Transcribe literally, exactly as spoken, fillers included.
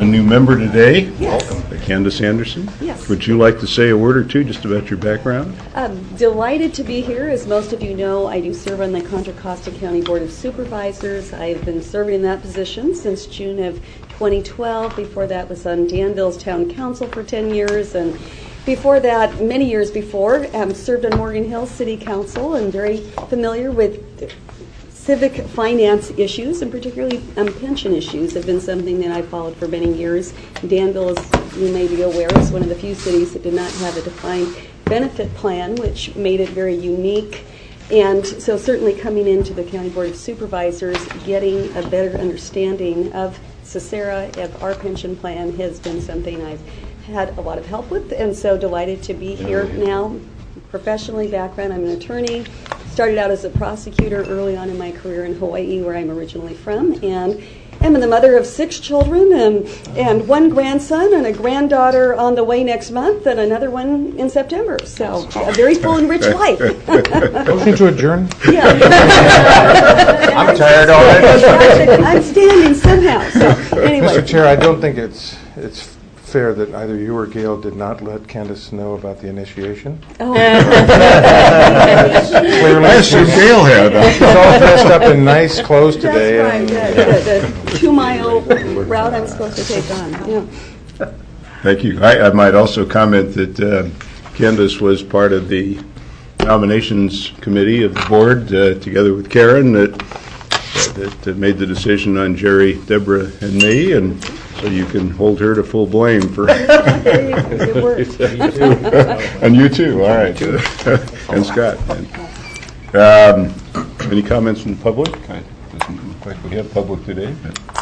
new member today. Yes. Welcome. Candace Anderson. Yes. Would you like to say a word or two just about your background? I'm delighted to be here. As most of you know, I do serve on the Contra Costa County Board of Supervisors. I've been serving in that position since June of twenty twelve. Before that was on Danville's Town Council for ten years, and before that, many years before, um, served on Morgan Hill City Council and very familiar with civic finance issues, and particularly um, pension issues have been something that I followed for many years. Danville, as you may be aware, is one of the few cities that did not have a defined benefit plan, which made it very unique. And so certainly coming into the County Board of Supervisors, getting a better understanding of CECERA, of our pension plan, has been something I've had a lot of help with, and so delighted to be here now. Professionally, background, I'm an attorney. Started out as a prosecutor early on in my career in Hawaii, where I'm originally from, and I'm the mother of six children and, and one grandson and a granddaughter on the way next month and another one in September. So a very full and rich life. Motion to adjourn? Yeah. I'm tired already. I'm standing somehow. So anyway. Mister Chair, I don't think it's it's fair that either you or Gail did not let Candace know about the initiation. Oh. Clearly, Yes, so Gail had. she's all dressed up in nice clothes today. That's right. and- The, the two-mile route I'm supposed to take on. Yeah. Thank you. I, I might also comment that uh, Candace was part of the nominations committee of the board, uh, together with Karen, that, that that made the decision on Jerry, Deborah, and me, and so you can hold her to full blame for. There you go. Good work. And you too. All right. And Scott. Um, any comments from the public? I- Doesn't look like we have public today, but.